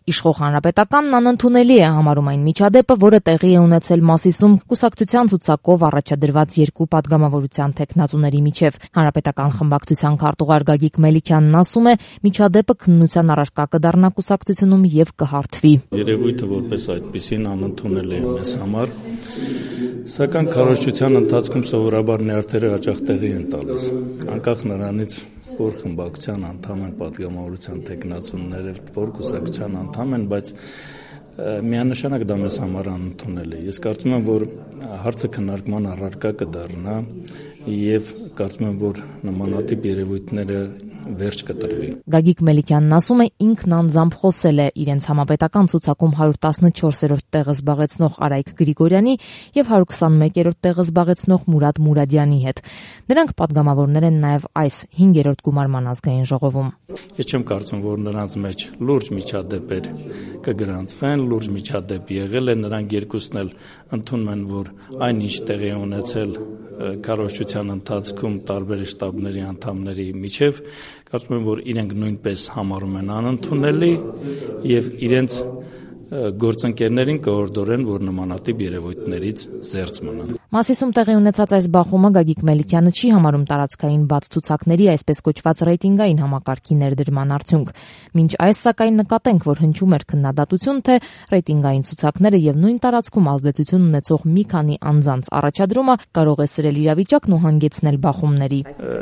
Իշխող Հանրապետականն անընդունելի է համարում այն միջադեպը, որը տեղի է ունեցել Մասիսում կուսակցության ցուցակով առաջադրված երկու պատգամավորության թեկնածուների միջև։ Հանրապետական խմբակցության քարտուղար Գագիկ Մելիքյանն ասում է, միջադեպը քննության առարկա կդառնա կուսակցությունում եւ կհարթվի։ Երևույթը որպես այդպիսին անընդունելի է մեզ համար, սակայն քարոզչության ընթացքում սովորաբար նյարդերը հաճախ տեղի են տալիս, անկախ նրանից, որ խմբակցության անդամ են պատգամավորության թեկնածուները, որ կուսակցության անդամ են, բայց միանշանակ դա մեզ համար անընդունելի է։ Ես կարծում եմ, որ հարցը քննարկման առարկա կդառնա եւ կարծում եմ, որ նմանատիպ երևույթները վերջ կտրվի։ Գագիկ Մելիքյանն ասում է, ինքն անձամբ խոսել է իրենց համապետական ցուցակում 114-րդ տեղը զբաղեցնող Արայք Գրիգորյանի եւ 121-րդ տեղը զբաղեցնող Մուրադ Մուրադյանի հետ։ Նրանք պատգամավորներ են նաեւ այս 5-րդ գումարման ազգային ժողովում։ Ես չեմ կարծում, որ նրանց մեջ լուրջ միջադեպեր կգրանցվեն, լուրջ միջադեպ եղել է, նրանք երկուսն էլ ընդունում են, որ այնինչ տեղի է ունեցել քարոզչության ընթացքում տարբեր շտաբների անդամների միջև, կարծում եմ, որ իրենք նույնպես համարում են անընդունելի եւ իրենց գործընկերներին կհորդորեն, որ նմանատիպ երևույթներից զերծ մնան։ Մասիսում տեղի ունեցած այս բախումը Գագիկ Մելիքյանը չի համարում տարածքային բաց ցուցակների այսպես կոչված ռեյտինգային համակարգի ներդրման արդյունք։ Մինչ այս սակայն նկատենք, որ հնչում էր քննադատություն, թե ռեյտինգային ցուցակները եւ նույն տարածքում ազդեցություն ունեցող մի քանի անձանց առաջադրումը կարող է սրել իրավիճակն ու հանգեցնել բախումների։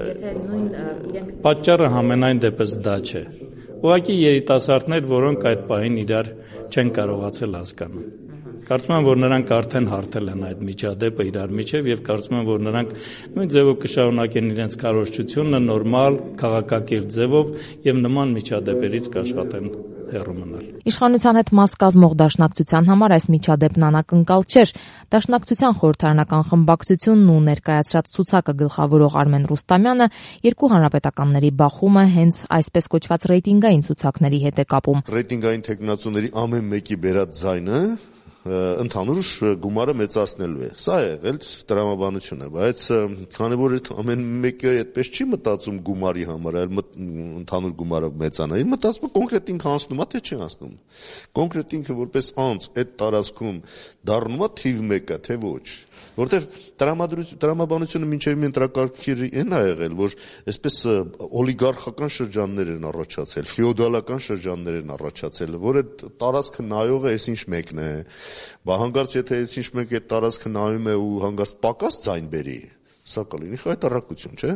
Պատճառը համենայն դեպս դա չէ։ Ուղղակի երիտասարդներ, որոնք այդ պահին իրար չեն կարողացել հասկանալ։ Կարծում եմ, որ նրանք արդեն հարթել են այդ միջադեպը իրար միջև եւ կարծում եմ, որ նրանք նույն ձևով կշարունակեն իրենց քարոզչությունը նորմալ, քաղաքակիրթ ձևով եւ նման միջադեպերից կաշխատեն հեռու մնալ։ Իշխանության հետ մաս կազմող Դաշնակցության համար այս միջադեպն անակնկալ չէր։ Դաշնակցության խորհրդարանական խմբակցությունն ու ներկայացրած ցուցակը գլխավորող Արմեն Ռուստամյանը երկու հանրապետականների բախումը հենց այսպես կոչված ռեյտինգային ցուցակների հետ է կապում։ Ռեյտինգային թեկնածուների ամեն մեկի բերած ձայնը ընդհանուր գումարը մեծացնելու է։ Սա է եղել տրամաբանությունը, բայց քանի որ ամեն մեկը այդպես չի մտածում գումարի համար, այլ ընդհանուր գումարը մեծանա, իր մտածումը կոնկրետ ինքը անցնում է, թե չի անցնում։ Կոնկրետ ինքը որպես անձ այդ տարածքում դառնում է թիվ 1-ը, թե ոչ։ Որտեվ տրամաբանությունը մինչև մի ընտրակարգի են եղել, որ այսպես օլիգարխական շրջաններ են առաջացել, ֆեոդալական շրջաններ են առաջացել, որ այդ տարածքը նայողը այսինչ մեկն է, հանգարց եթե այսինչ մեկ այդ տարածքը նայում է ու հանգարց պակաս ձայն բերի, սա կլինի խայտառակություն, չէ՞։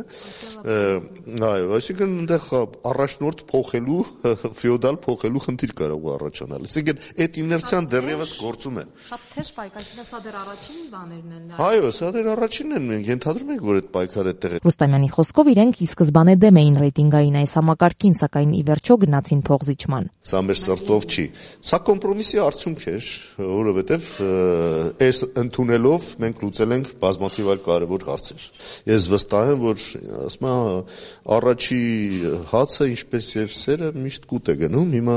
Այո, այսինքն այնտեղ առաջնորդ փոխելու, ֆեոդալ փոխելու խնդիր կարող է առաջանալ։ Այսինքն այդ իներցիան դեռևս գործում է։ Շատ թեժ պայքար, սա դեռ առաջին բաներն են։ Այո, սա դեռ առաջինն են, մենք ենթադրում ենք, որ այդ պայքարը այդտեղ է։ Ռուստամյանի խոսքով իրենք ի սկզբանե դեմ էին ռեյտինգային այս համակարգին, սակայն ի վերջո գնացին փողզիջման։ Սա մեր սրտով չի։ Սա կոմպրոմիսի արդյունք էր, որովհետև այս ընդունելով մենք լուծել ենք բազմաթիվ այլ կարևոր հարցեր։ Ես վստահ եմ, որ ասում եմ, առաջի հացը ինչպես եւ սերը միշտ կուտ է գնում։ Հիմա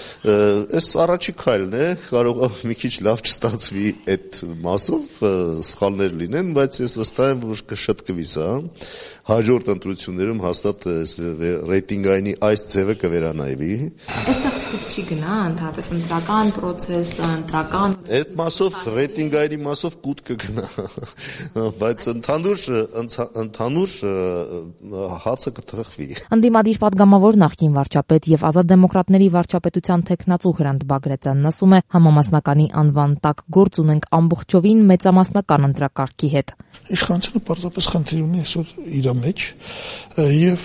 այս առաջի քայլն է, կարող է մի քիչ լավ չստացվի այդ մասով, սխալներ լինեն, բայց ես վստահ եմ, որ կշտկվի սա։ Հաջորդ ընտրություններում հաստատ ռեյտինգայինի այս ձևը կվերանայվի։ Այստեղ կուտ չի գնա, ընդհանրապես ընտրական process, ընտրական։ Այդ մասով ռեյտինգայինի մասով կուտ կգնա, բայց ընդհանուր հացը կթխվի։ Ընդդիմադիր պատգամավոր նախկին վարչապետ եւ Ազատ դեմոկրատների վարչապետության թեկնածու Հրանտ Բագրատյանն ասում է, համամասնականի անվան տակ գործ ունենք ամբողջովին մեծամասնական ընտրակարգի հետ։ Իշխանությունը պարզապես խնդիր ունի այսօր իր մեջ եւ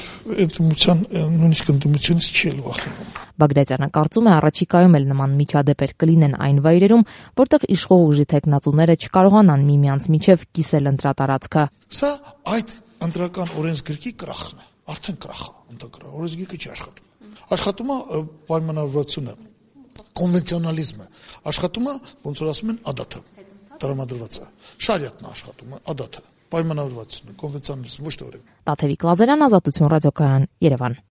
նույնիսկ ընդդիմությունից չի էլ վախենում։ Բագրատյանը կարծում է, առաջիկայում էլ նման միջադեպեր կլինեն այն վայրերում, որտեղ իշխող ուժի թեկնածուները չկարողանան միմյանց միջև կիսել ընտրատարածքը։ Սա այդ ընտրական օրենսգրքի կրախն է, արդեն կրախ է, ընտրական օրենսգիրքը չի աշխատում։ Աշխատում է պայմանավորվածությունը, կոնվենցիոնալիզմը, աշխատում է, ոնց որ ասում են, ադաթը, տրամադրված է, շարիաթն է աշխատում, ադաթը, պայմանավորվածությունը, կոնվենցիոնալիզմ, ոչ թե օրենք։ Տաթևիկ Լազարյան, Ազատություն ռադիոկայան, Երևան։